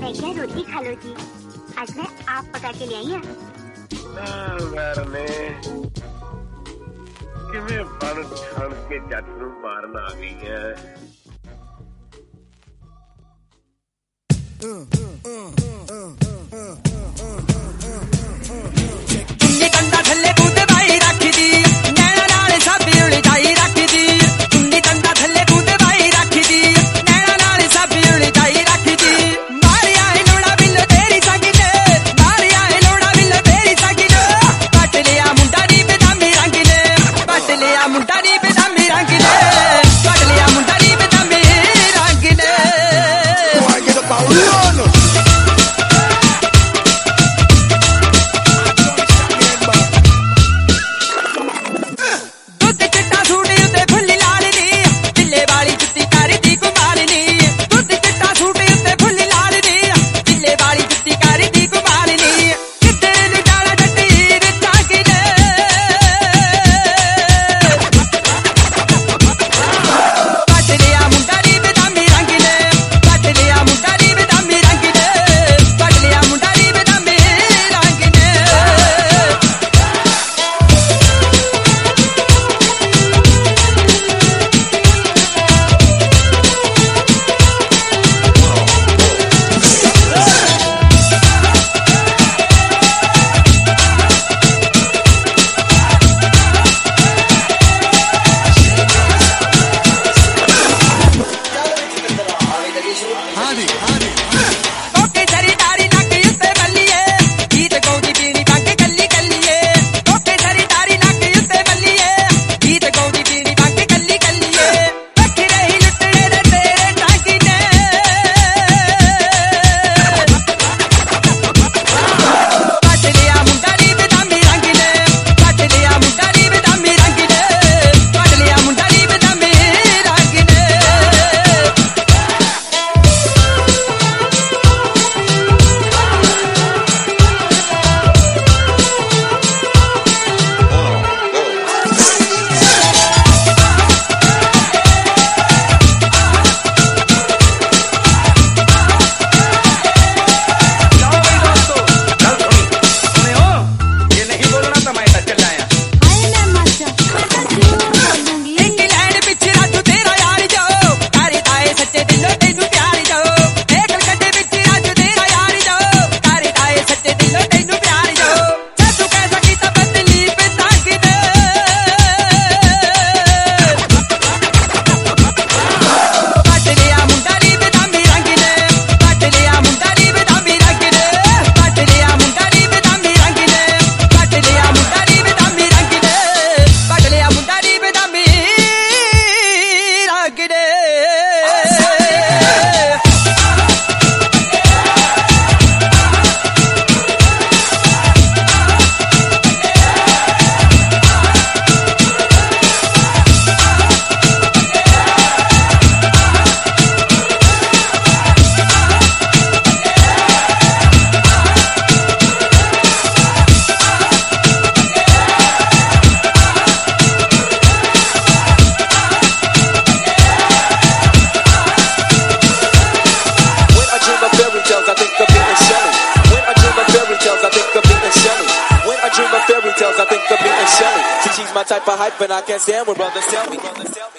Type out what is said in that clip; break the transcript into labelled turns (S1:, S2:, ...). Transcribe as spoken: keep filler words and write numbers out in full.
S1: मैं क्या रोटी खा लो जी, आज मैं आप पका के ले आई है।
S2: किवें बन छान के जट नूं मारन आ गई है।
S3: चुन्नी कंधा थल्ले कूदे बाई रखी दी, नैना नाल साबी उलझाई रखी दी। चुन्नी कंधा थल्ले कूदे बाई रखी दी, नैना नाल साबी उलझाई रखी दी। मारिया है लोड़ा बिल्लो तेरी सगिले, मारिया है लोड़ा बिल्लो तेरी सगिले। पट लिया मुंडा नी बेदामी रंगीले, पट लिया मुंडा नी बेदामी रंगीले, पट लिया मुंडा नी Bedami रंगीले।
S4: I think of being Shelly. See, she's my type of hype, and I can't stand when brothers tell me.